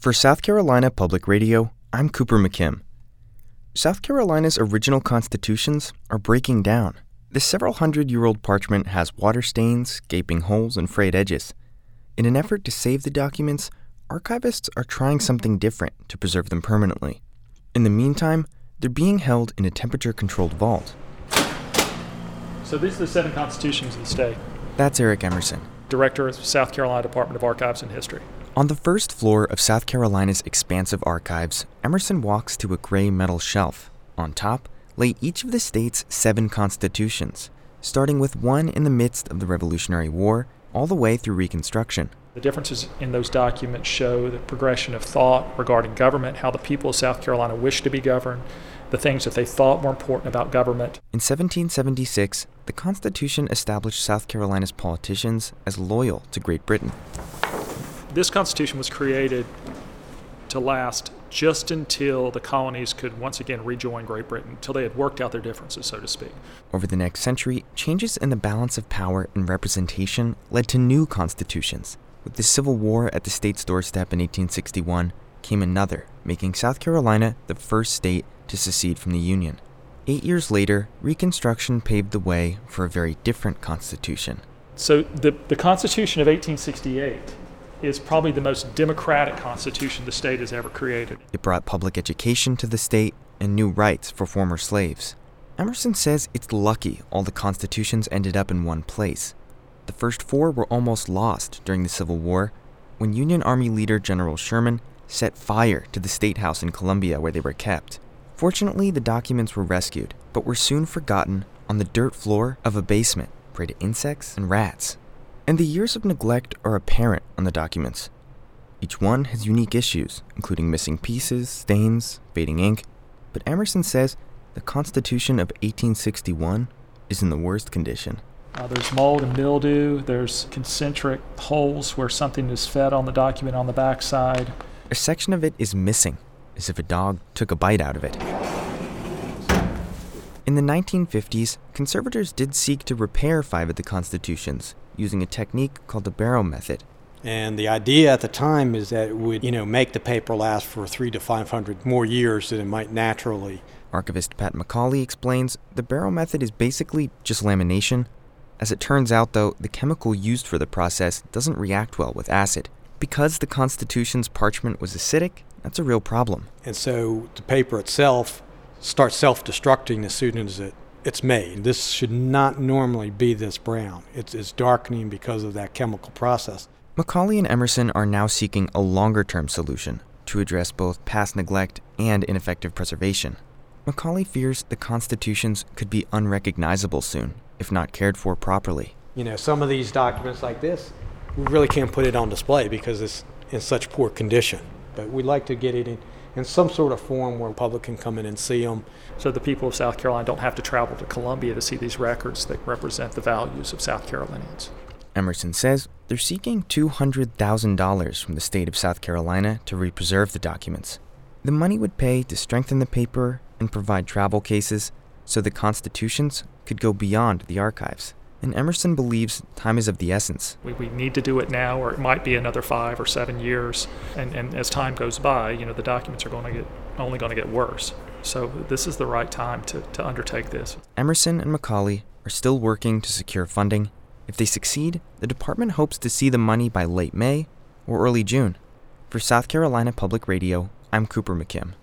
For South Carolina Public Radio, I'm Cooper McKim. South Carolina's original constitutions are breaking down. This several hundred-year-old parchment has water stains, gaping holes, and frayed edges. In an effort to save the documents, archivists are trying something different to preserve them permanently. In the meantime, they're being held in a temperature-controlled vault. So these are the 7 constitutions of the state. That's Eric Emerson, Director of South Carolina Department of Archives and History. On the first floor of South Carolina's expansive archives, Emerson walks to a gray metal shelf. On top lay each of the state's 7 constitutions, starting with one in the midst of the Revolutionary War all the way through Reconstruction. The differences in those documents show the progression of thought regarding government, how the people of South Carolina wished to be governed, the things that they thought were important about government. In 1776, the Constitution established South Carolina's politicians as loyal to Great Britain. This Constitution was created to last just until the colonies could once again rejoin Great Britain, until they had worked out their differences, so to speak. Over the next century, changes in the balance of power and representation led to new constitutions. With the Civil War at the state's doorstep in 1861 came another, making South Carolina the first state to secede from the Union. 8 years later, Reconstruction paved the way for a very different constitution. So the Constitution of 1868 is probably the most democratic constitution the state has ever created. It brought public education to the state and new rights for former slaves. Emerson says it's lucky all the constitutions ended up in one place. The first 4 were almost lost during the Civil War when Union Army leader General Sherman set fire to the State House in Columbia where they were kept. Fortunately, the documents were rescued, but were soon forgotten on the dirt floor of a basement prey to insects and rats. And the years of neglect are apparent on the documents. Each one has unique issues, including missing pieces, stains, fading ink, but Emerson says the Constitution of 1861 is in the worst condition. There's mold and mildew, there's concentric holes where something is fed on the document on the backside. A section of it is missing, as if a dog took a bite out of it. In the 1950s, conservators did seek to repair 5 of the constitutions, using a technique called the Barrow method. And the idea at the time is that it would, make the paper last for 300 to 500 more years than it might naturally. Archivist Pat McCauley explains the Barrow method is basically just lamination. As it turns out, though, the chemical used for the process doesn't react well with acid. Because the Constitution's parchment was acidic, that's a real problem. And so the paper itself starts self-destructing as soon as it's made. This should not normally be this brown. It's darkening because of that chemical process. McCauley and Emerson are now seeking a longer-term solution to address both past neglect and ineffective preservation. McCauley fears the constitutions could be unrecognizable soon, if not cared for properly. Some of these documents like this, we really can't put it on display because it's in such poor condition. But we'd like to get it in some sort of form where the public can come in and see them. So the people of South Carolina don't have to travel to Columbia to see these records that represent the values of South Carolinians. Emerson says they're seeking $200,000 from the state of South Carolina to re-preserve the documents. The money would pay to strengthen the paper and provide travel cases so the constitutions could go beyond the archives. And Emerson believes time is of the essence. We need to do it now, or it might be another 5 or 7 years. And as time goes by, the documents are only going to get worse. So this is the right time to undertake this. Emerson and McCauley are still working to secure funding. If they succeed, the department hopes to see the money by late May or early June. For South Carolina Public Radio, I'm Cooper McKim.